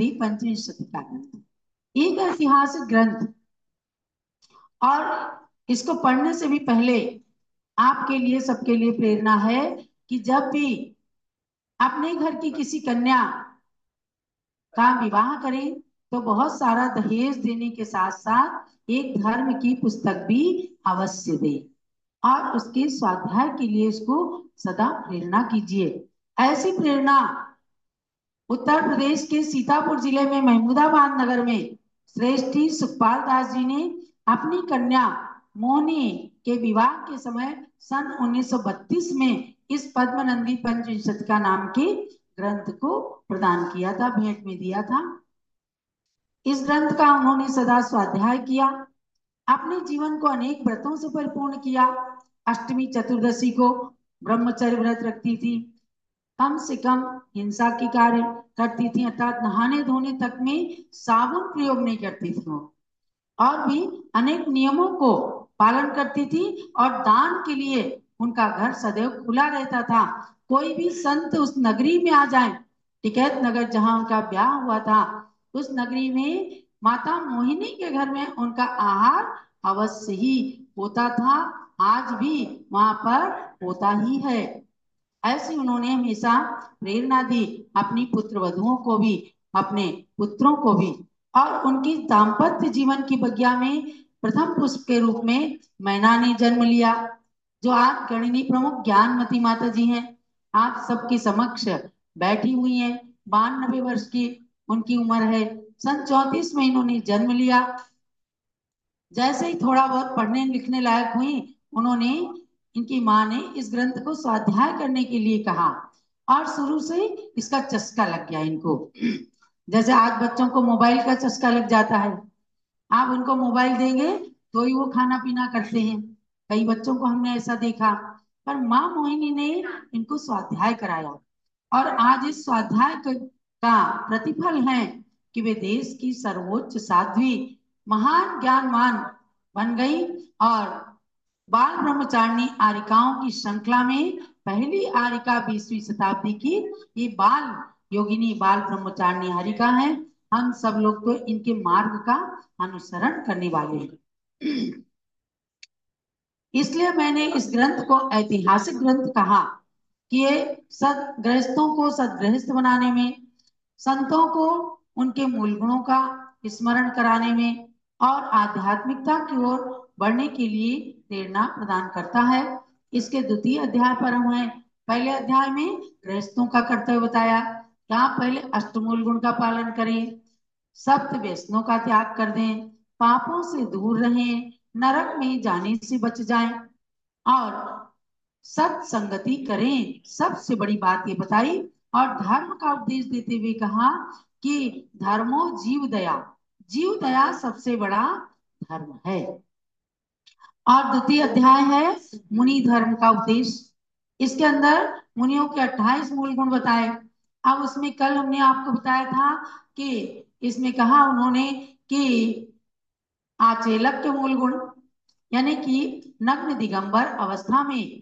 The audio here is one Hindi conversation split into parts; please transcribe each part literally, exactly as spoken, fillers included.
पद्मनंदी पंचविंशति का ग्रंथ, एक ऐतिहासिक ग्रंथ। और इसको पढ़ने से भी पहले आपके लिए, सबके लिए प्रेरणा है कि जब भी अपने घर की किसी कन्या का विवाह करें तो बहुत सारा दहेज देने के साथ साथ एक धर्म की पुस्तक भी अवश्य दें और उसके स्वाध्याय के लिए उसको सदा प्रेरणा कीजिए। ऐसी प्रेरणा उत्तर प्रदेश के सीतापुर जिले में महमूदाबाद नगर में श्रेष्ठी सुखपाल दास जी ने अपनी कन्या मोहनी के विवाह के समय सन उन्नीस सौ बत्तीस में इस पद्मनंदी पंचविंशति नाम के ग्रंथ को प्रदान किया था, भेंट में दिया था। इस ग्रंथ का उन्होंने सदा स्वाध्याय किया, अपने जीवन को अनेक व्रतों से परिपूर्ण किया। अष्टमी चतुर्दशी को ब्रह्मचर्य व्रत रखती थी, कम से कम हिंसा की कार्य करती थी, अर्थात नहाने धोने तक में साबुन प्रयोग नहीं करती थी वो, और भी अनेक नियमों को पालन करती थी। और दान के लिए उनका घर सदैव खुला रहता था। कोई भी संत उस नगरी में आ जाए, टिकैत नगर जहां उनका ब्याह हुआ था, उस नगरी में माता मोहिनी के घर में उनका आहार अवश्य ही होता था, आज भी वहां पर होता ही है। ऐसी उन्होंने हमेशा प्रेरणा दी अपनी पुत्र वधुओं को भी, अपने पुत्रों को भी। और उनकी दाम्पत्य जीवन की बगिया में प्रथम पुष्प के रूप में मैना ने जन्म लिया, जो आज गणिनी प्रमुख ज्ञानमती माता जी हैं, आप सबके समक्ष बैठी हुई हैं। बानबे वर्ष की उनकी उम्र है। सन चौतीस में इन्होंने जन्म लिया। जैसे ही थोड़ा बहुत पढ़ने लिखने लायक हुई, उन्होंने, इनकी माँ ने इस ग्रंथ को स्वाध्याय करने के लिए कहा और शुरू से इसका चस्का लग गया इनको। जैसे आज बच्चों को मोबाइल का चस्का लग जाता है, आप उनको मोबाइल देंगे तो ही वो खाना पीना करते हैं। कई बच्चों को हमने ऐसा देखा, पर माँ मोहिनी ने इनको स्वाध्याय कराया और आज इस स्वाध्याय का प्रतिफल है कि वे देश की सर्वोच्च साध्वी, महान ज्ञानवान बन गई और बाल ब्रह्मचारिणी आरिकाओं की श्रृंखला में पहली आरिका बीसवीं शताब्दी की ये बाल योगिनी, बाल ब्रह्मचारिणी आरिका है। हम सब लोग तो इनके मार्ग का अनुसरण करने वाले हैं। इसलिए मैंने इस ग्रंथ को ऐतिहासिक ग्रंथ कहा कि ये सद गृहस्थों को सदगृहस्थ बनाने में, संतों को उनके मूल गुणों का स्मरण कराने में और आध्यात्मिकता की ओर बढ़ने के लिए प्रेरणा प्रदान करता है। इसके द्वितीय अध्याय पर हम हैं। पहले अध्याय में गृहस्थों का कर्तव्य बताया कि आप पहले अष्टमूल गुण का पालन करें, सप्त व्यसनों का त्याग कर दें, पापों से दूर रहें, नरक में जाने से बच जाएं और सत्संगति करें। सबसे बड़ी बात ये बताई और धर्म का उपदेश देते हुए कहा कि धर्मो जीव दया, जीव दया सबसे बड़ा धर्म है। और द्वितीय अध्याय है मुनि धर्म का उपदेश। इसके अंदर मुनियों के अट्ठाईस मूल गुण बताए। अब उसमें कल हमने आपको बताया था कि इसमें कहा उन्होंने कि आचेलक के मूल गुण, यानी कि नग्न दिगंबर अवस्था में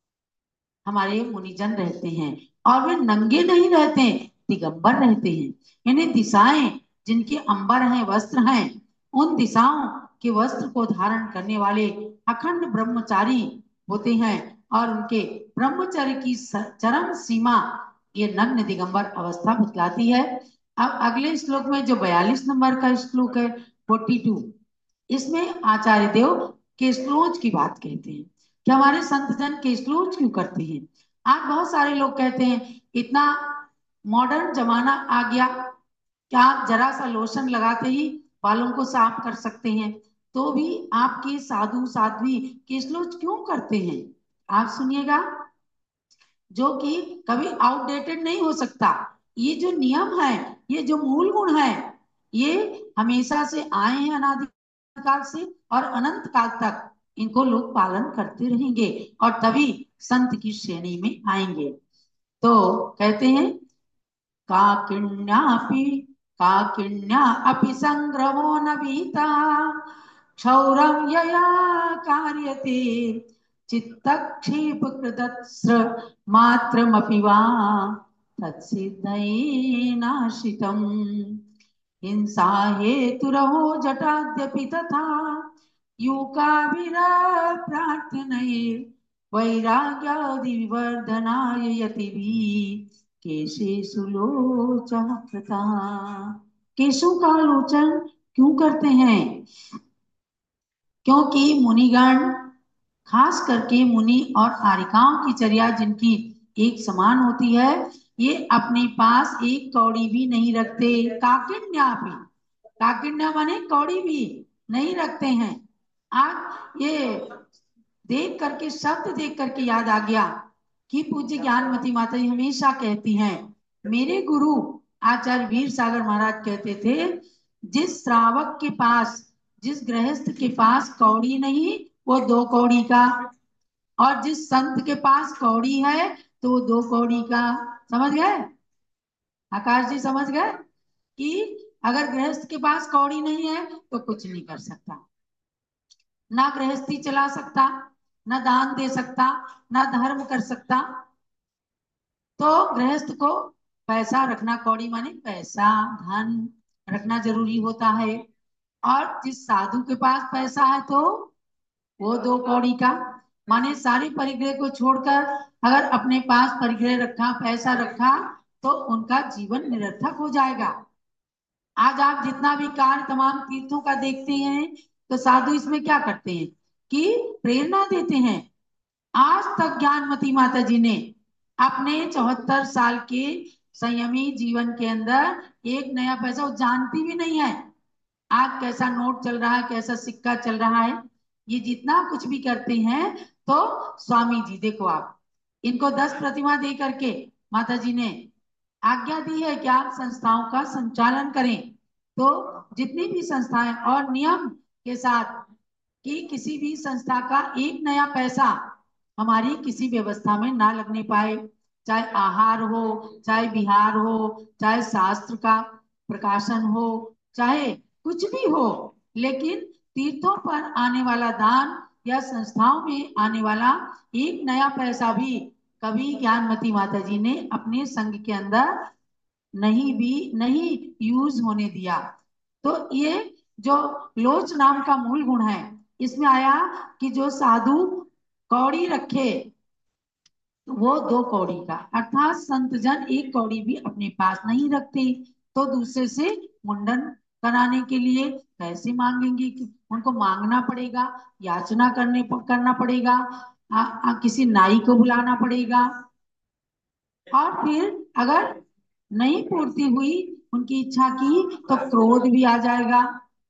हमारे मुनिजन रहते हैं और वे नंगे नहीं रहते, दिगंबर रहते हैं। यानी दिशाएं जिनके अंबर हैं, वस्त्र हैं, उन दिशाओं के वस्त्र को धारण करने वाले अखंड ब्रह्मचारी होते हैं और उनके ब्रह्मचर्य की चरम सीमा ये नग्न दिगंबर अवस्था बतलाती है। अब अगले श्लोक में जो बयालीस नंबर का श्लोक है, फोर्टी टू, इसमें आचार्य देव केसलोच की बात कहते हैं कि हमारे संत जन केसलोच क्यों करते हैं। आज बहुत सारे लोग कहते हैं इतना मॉडर्न जमाना आ गया, क्या आप जरा सा लोशन लगाते ही बालों को साफ कर सकते हैं, तो भी आपके साधु साध्वी केसलोच क्यों करते हैं। आप सुनिएगा, जो कि कभी आउटडेटेड नहीं हो सकता। ये जो नियम है, ये जो मूल गुण है, ये हमेशा से आए हैं, अनादिकाल से, और अनंत काल तक इनको लोग पालन करते रहेंगे और तभी संत की श्रेणी में आएंगे। तो कहते हैं काकिन्यापि काकिन्या अपि संग्रहो न भीता क्षौरम यया कार्यते चित्तक्षेप कृतस्र मात्रमपि वा तत्सिद्धये नाशितम्। हिंसा हेतुरहो जटाद्यपि तथा यूकाभिरः प्रार्थनये वैराग्यादि विवर्धनाय यतिभिः केशेषु लोचः कृता। केशों का लोचन क्यों करते हैं? क्योंकि मुनिगण, खास करके मुनि और आरिकाओं की चर्या जिनकी एक समान होती है, ये अपने पास एक कौड़ी भी नहीं रखते। काकिन्यापि, काकिन्या माने कौड़ी भी नहीं रखते हैं। आज ये देख करके, शब्द देख करके याद आ गया कि पूज्य ज्ञानमती माता जी हमेशा कहती हैं, मेरे गुरु आचार्य वीर सागर महाराज कहते थे, जिस श्रावक के पास, जिस गृहस्थ के पास कौड़ी नहीं, वो दो कौड़ी का, और जिस संत के पास कौड़ी है तो वो दो कौड़ी का। समझ गए आकाश जी? समझ गए कि अगर गृहस्थ के पास कौड़ी नहीं है तो कुछ नहीं कर सकता, ना गृहस्थी चला सकता, ना दान दे सकता, ना धर्म कर सकता। तो गृहस्थ को पैसा रखना, कौड़ी माने पैसा, धन रखना जरूरी होता है। और जिस साधु के पास पैसा है तो वो दो कौड़ी का, माने सारी परिग्रह को छोड़कर अगर अपने पास परिग्रह रखा, पैसा रखा, तो उनका जीवन निरर्थक हो जाएगा। आज आप जितना भी कार्य तमाम तीर्थों का देखते हैं, तो साधु इसमें क्या करते हैं कि प्रेरणा देते हैं। आज तक ज्ञानमती माता जी ने अपने चौहत्तर साल के संयमी जीवन के अंदर एक नया पैसा, वो जानती भी नहीं है आज कैसा नोट चल रहा है, कैसा सिक्का चल रहा है। ये जितना कुछ भी करते हैं, तो स्वामी जी देखो आप, इनको दस प्रतिमा दे करके माता जी ने आज्ञा दी है कि आप संस्थाओं का संचालन करें। तो जितनी भी संस्थाएं, और नियम के साथ कि किसी भी संस्था का एक नया पैसा हमारी किसी व्यवस्था में ना लगने पाए, चाहे आहार हो, चाहे विहार हो, चाहे शास्त्र का प्रकाशन हो, चाहे कुछ भी हो, लेकिन तीर्थों पर आने वाला दान या संस्थाओं में आने वाला एक नया पैसा भी कभी ज्ञानमती माता जी ने अपने संघ के अंदर नहीं भी नहीं यूज होने दिया। तो ये जो लोच नाम का मूल गुण है, इसमें आया कि जो साधु कौड़ी रखे वो दो कौड़ी का, अर्थात संत जन एक कौड़ी भी अपने पास नहीं रखते, तो दूसरे से मुंडन कराने के लिए पैसे मांगेंगे, उनको मांगना पड़ेगा, याचना करने करना पड़ेगा, आ, आ, किसी नाई को बुलाना पड़ेगा, और फिर अगर नहीं पूर्ति हुई उनकी इच्छा की तो क्रोध भी आ जाएगा।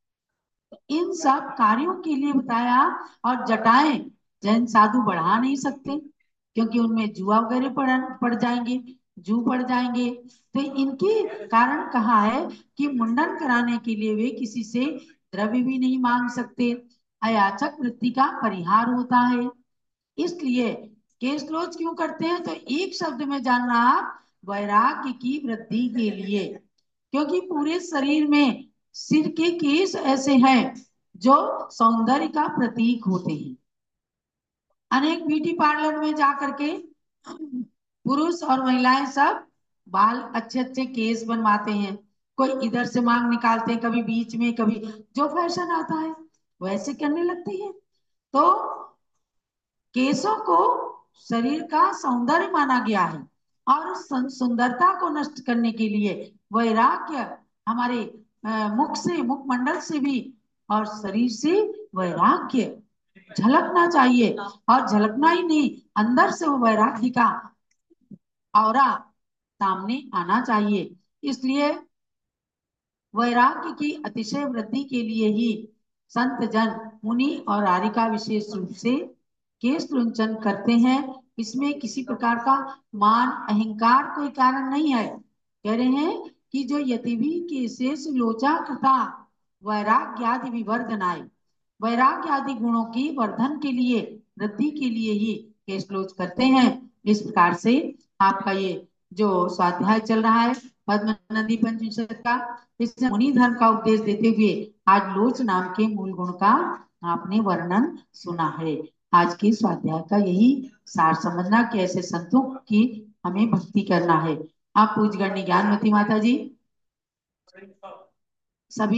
इन सब कार्यों के लिए बताया। और जटाएं जैन साधु बढ़ा नहीं सकते, क्योंकि उनमें जुआ वगैरह पड़ पड़ जाएंगे, जू पड़ जाएंगे। तो इनके कारण कहा है कि मुंडन कराने के लिए वे किसी से द्रव्य भी नहीं मांग सकते, अयाचक वृत्ति का परिहार होता है। इसलिए केश क्लोज क्यों करते हैं? तो एक शब्द में जानना आप, वैराग्य की वृद्धि के लिए। क्योंकि पूरे शरीर में सिर के केश ऐसे हैं जो सौंदर्य का प्रतीक होते हैं। अनेक ब्यूटी पार्लर में जा करके पुरुष और महिलाएं सब बाल अच्छे अच्छे केस बनवाते हैं, कोई इधर से मांग निकालते हैं, कभी बीच में, कभी जो फैशन आता है वैसे करने लगते हैं। तो केशों को शरीर का सौंदर्य माना गया है, और सुंदरता को नष्ट करने के लिए वैराग्य हमारे मुख से, मुखमंडल से भी और शरीर से वैराग्य झलकना चाहिए। और झलकना ही नहीं, अंदर से वो वैराग्य का औरा सामने आना चाहिए। इसलिए वैराग्य की अतिशय वृद्धि के लिए ही संत जन, मुनि और आर्यिका विशेष रूप से केश लुंचन करते हैं। इसमें किसी प्रकार का मान अहंकार कोई कारण नहीं है। कह रहे हैं कि जो यतिवी के शेष लोचा कृता वैराग्य आदि विवर्धनाय, वैराग्य आदि गुणों की वर्धन के लिए, वृद्धि के लिए ही केश लोच करते हैं। इस प्रकार से आपका ये जो स्वाध्याय चल रहा है पद्म नदी पंचविंशत का, इसमें मुनि धर्म का उपदेश देते हुए आज लोच नाम के मूल गुण का आपने वर्णन सुना है। आज के स्वाध्याय का यही सार समझना कि ऐसे संतों की हमें भक्ति करना है। आप पूज गणनी ज्ञानमती माता जी सभी